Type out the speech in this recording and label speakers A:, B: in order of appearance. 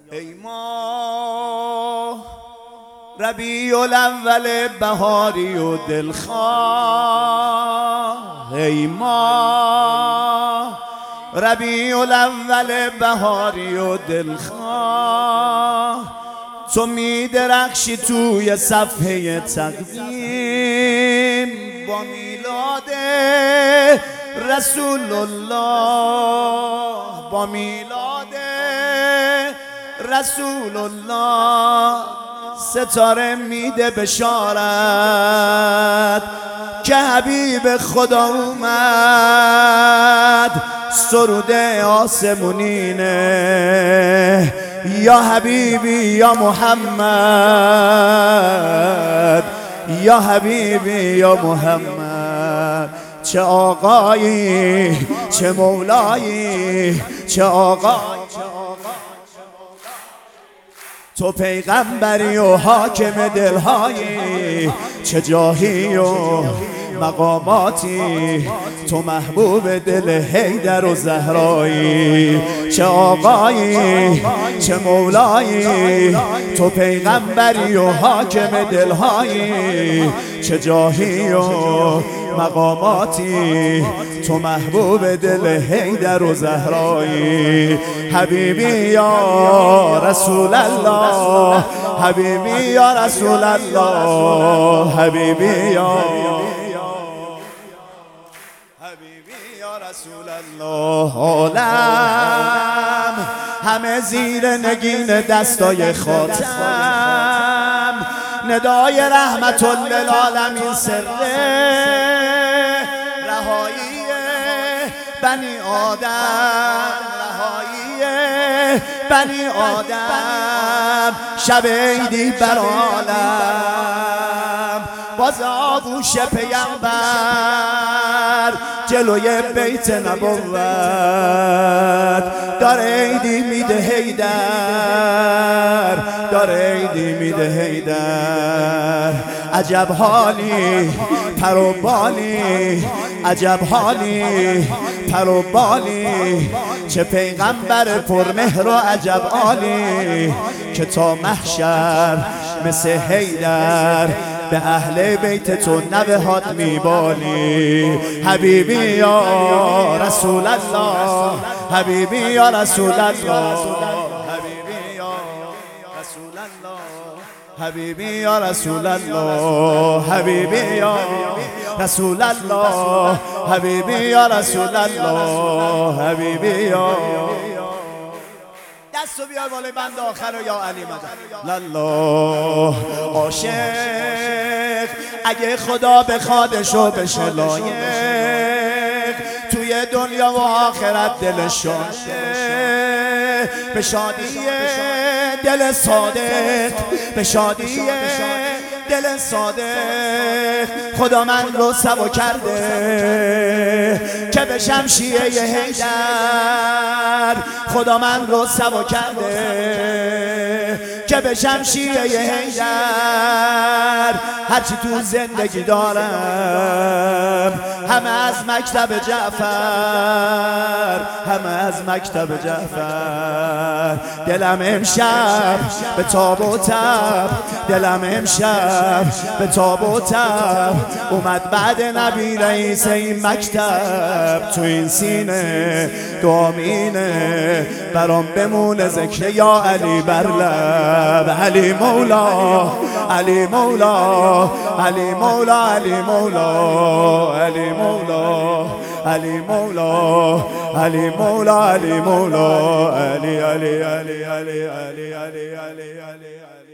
A: ای ماه ربیع الاول بهاری و دلخواه، ای ماه ربیع الاول بهاری و دلخواه، تو می درخشی توی صفحه تقویم با میلاد رسول الله، با میلاد رسول الله. ستاره میده بشارت که حبیب خدا اومد، سرود آسمونینه یا حبیبی یا محمد، یا حبیبی یا محمد. چه آقایی چه مولایی، چه آقایی تو پیغمبری و حاکم دلهایی، چه جاهی و مقاماتی، تو محبوب دل حیدر و زهرایی. چه آقایی چه مولایی، تو پیغمبری و حاکم دلهایی، چه جاهی و مقاماتی، تو محبوب دل حیدر و زهرایی. حبیبی یا رسول الله، حبیبی یا رسول الله، حبیبی یا رسول الله. عالم همه زیر نگین دستای خاتم، ندای رحمت للعالمین سر رهایی بنی آدم، رهایی بنی آدم. شب عیدی بر عالم باز آغوش پیغمبر جلوی بیت نبوت، داره عیدی میده حیدر، داره عیدی میده حیدر. عجب حالی پر و بالی، عجب حالی پر و بالی، چه پیغمبر پرمهر و عجب عالی، که تا محشر مثل حیدر به اهل بیت تو نوهات میبالی. حبیبی یا رسول الله، حبیبی یا رسول الله، حبیبی یا رسول الله، حبیبی یا رسول الله، حبیبی یا رسول الله، حبیبی یا رسول الله، حبیبی یا. دستو بیار بالای بند آخر و یا علی مدد لله. عاشق اگه خدا بخوادشو بشه لایق، توی دنیا و آخرت دل شاده، به شادی دل صادق، به شادی دل صادق. خدا من رو سبا کرده که بشم شیعه حیدر، خدا من رو سبا کرده که بشم شیعه حیدر. هرچی تو زندگی دارم همه از مکتب جعفر، همه از مکتب جعفر. دلم امشب به تاب و تب، دلم امشب به تاب و تب، اومد بعد نبی رئیس این مکتب. تو این سینه دامینه برام بمونه ذکر یا علی بر لب. علی مولا علی مولا علی مولا علی مولا علی مولا علی مولا علی مولا علی مولا علی علی علی علی علی علی علی علی.